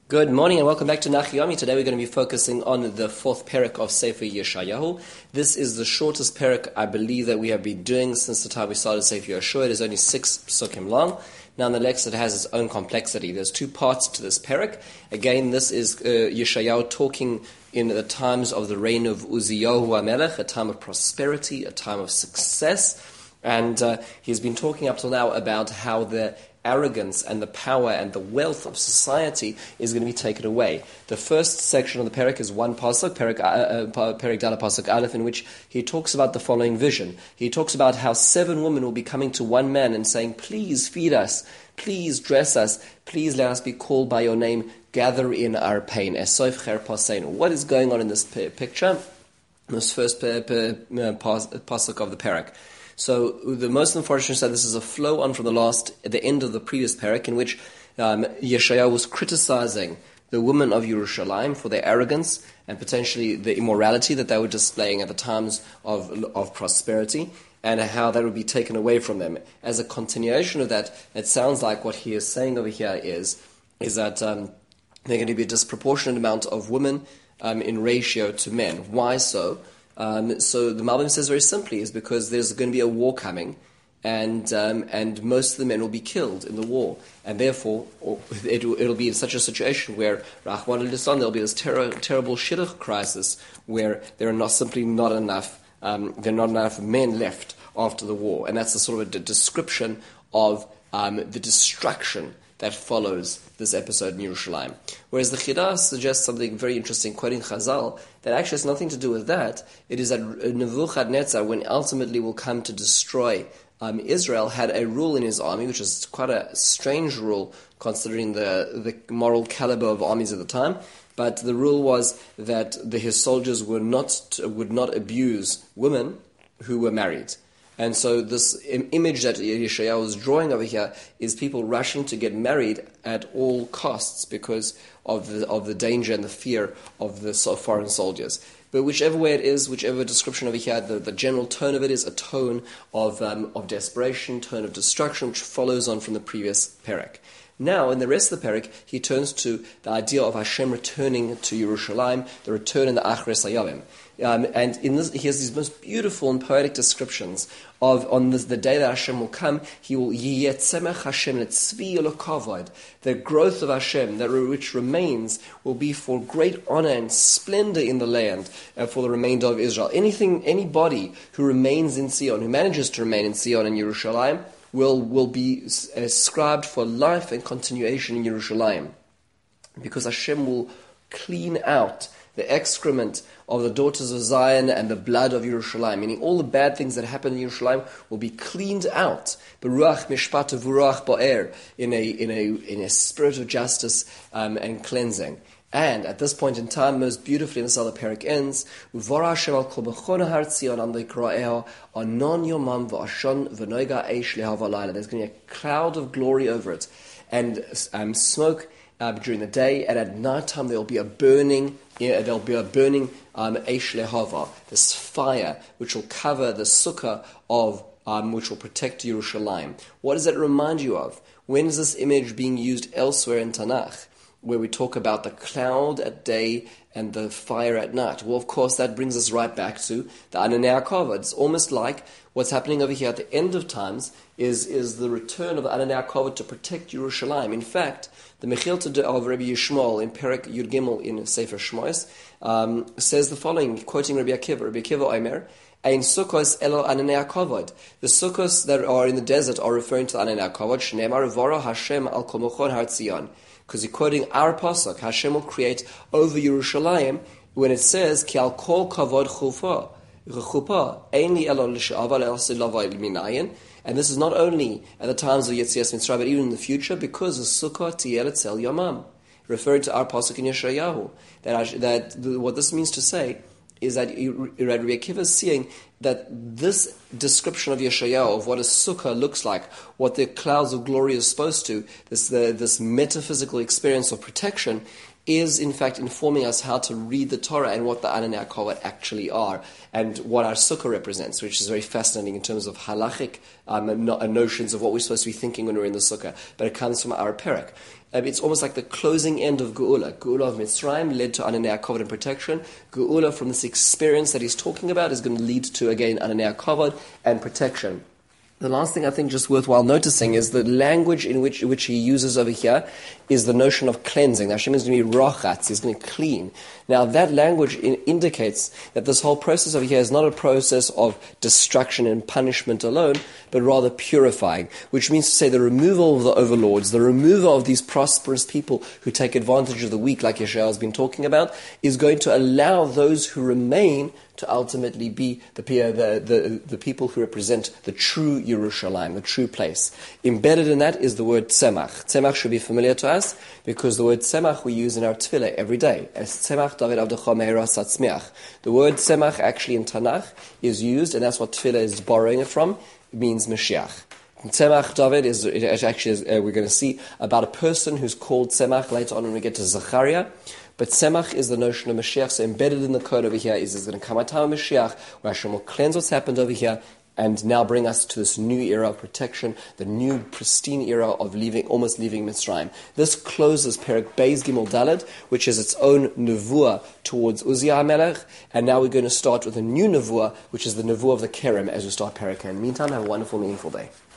Good morning and welcome back to Nachiyomi. Today we're going to be focusing on the fourth parak of Sefer Yeshayahu. This is the shortest parak I believe that we have been doing since the time we started Sefer Yeshua. It is only 6 psukim long. Nonetheless, it has its own complexity. There's 2 parts to this parak. Again, this is Yeshayahu talking in the times of the reign of Uziyahu HaMelech, a time of prosperity, a time of success. And he's been talking up till now about how the arrogance and the power and the wealth of society is going to be taken away. The first section of the parak is one pasuk, parak Dala pasuk Aleph, in which he talks about the following vision. He talks about how 7 women will be coming to one man and saying, "Please feed us, please dress us, please let us be called by your name, gather in our pain." Esoif cher paseinu. What is going on in this picture? This first pasuk of the parak. So the most unfortunate said this is a flow on from the end of the previous parak, in which Yeshayahu was criticizing the women of Yerushalayim for their arrogance and potentially the immorality that they were displaying at the times of prosperity, and how that would be taken away from them. As a continuation of that, it sounds like what he is saying over here is that there are going to be a disproportionate amount of women in ratio to men. Why so? So the Malbim says very simply is because there's going to be a war coming, and most of the men will be killed in the war, and therefore it'll be in such a situation where Rahman al-Lisan, there'll be this terrible shidduch crisis where there are not enough men left after the war, and that's a sort of a description of the destruction that follows this episode in Yerushalayim. Whereas the Chidah suggests something very interesting, quoting Chazal, that actually has nothing to do with that. It is that Nebuchadnezzar, when ultimately will come to destroy Israel, had a rule in his army, which is quite a strange rule considering the moral caliber of armies at the time. But the rule was that his soldiers would not abuse women who were married. And so this image that Yeshayahu is drawing over here is people rushing to get married at all costs because of the danger and the fear of the foreign soldiers. But whichever way it is, whichever description over here, the general tone of it is a tone of desperation, tone of destruction, which follows on from the previous parak. Now, in the rest of the parak, he turns to the idea of Hashem returning to Yerushalayim, the return in the Achres Hayavim. And in this, he has these most beautiful and poetic descriptions of the day that Hashem will come. He will Yiyetzemech Hashem letzvi elokavod. The growth of Hashem, that which remains, will be for great honor and splendor in the land for the remainder of Israel. Anybody who remains in Zion, who manages to remain in Zion and Yerushalayim, will be ascribed for life and continuation in Yerushalayim, because Hashem will clean out the excrement of the daughters of Zion and the blood of Yerushalayim, meaning all the bad things that happen in Yerushalayim will be cleaned out. Beruach mishpat v'ruach ba'er, in a spirit of justice and cleansing. And at this point in time, most beautifully, this other parak ends, Uvara Hashem al kol b'chon har Tzion am le'kraeho anon yomam v'ashon v'noiga eish le'havalayla. There's going to be a cloud of glory over it, and smoke during the day, and at night time there will be a burning eish lehava, this fire which will cover the sukkah of which will protect Yerushalayim. What does that remind you of? When is this image being used elsewhere in Tanakh, where we talk about the cloud at day and the fire at night? Well, of course, that brings us right back to the Ananei HaKavod. It's almost like what's happening over here at the end of times is the return of the Ananei HaKavod to protect Yerushalayim. In fact, the Mechilta of Rabbi Yishmael in Perek Yud Gimel in Sefer Shmois says the following, quoting Rabbi Akiva. Rabbi Akiva Omer, Ein sukkos elo Ananei HaKavod. The sukkos that are in the desert are referring to the Ananei HaKavod. Shneimar v'ara Hashem al kol b'chon har Tzion. Because he's quoting our pasuk, Hashem will create over Yerushalayim when it says, Ki al kol kavod chupa, ein li elo l'sha'ava le'osid lavai minayin. And this is not only at the times of Yetzias Mitzrayim, but even in the future, because the sukkah tiyeh etzel yamam, referring to our pasuk in Yeshayahu. That what this means to say is that Rabbi Akiva is seeing that this description of Yeshayahu, of what a sukkah looks like, what the clouds of glory is supposed to, this metaphysical experience of protection, is in fact informing us how to read the Torah and what the Ananei HaKavod actually are, and what our sukkah represents, which is very fascinating in terms of halachic notions of what we're supposed to be thinking when we're in the sukkah. But it comes from our perek. It's almost like the closing end of Geula. Geula of Mitzrayim led to Ananei HaKavod and protection. Geula, from this experience that he's talking about, is going to lead to, again, Ananei HaKavod and protection. The last thing I think just worthwhile noticing is the language in which he uses over here is the notion of cleansing. Now, Hashem is going to be rochatz, he's going to clean. Now, that language indicates that this whole process over here is not a process of destruction and punishment alone, but rather purifying, which means to say the removal of the overlords, the removal of these prosperous people who take advantage of the weak, like Yeshayahu has been talking about, is going to allow those who remain to ultimately be the people who represent the true Yerushalayim, the true place. Embedded in that is the word tzemach. Tzemach should be familiar to us because the word tzemach we use in our tefillah every day. As tzemach David Avdecha Meira Satzmiach. The word tzemach actually in Tanakh is used, and that's what tefillah is borrowing it from. It means Mashiach. Tzemach David is we're going to see about a person who's called tzemach later on when we get to Zechariah. But tzemach is the notion of Mashiach, so embedded in the code over here is there's going to come a time of Mashiach where Hashem will cleanse what's happened over here and now bring us to this new era of protection, the new pristine era of almost leaving Mitzrayim. This closes Perek Beis Gimel Daled, which is its own nevuah towards Uzziah HaMelech, and now we're going to start with a new nevuah, which is the nevuah of the Kerem as we start Perek. In the meantime, have a wonderful, meaningful day.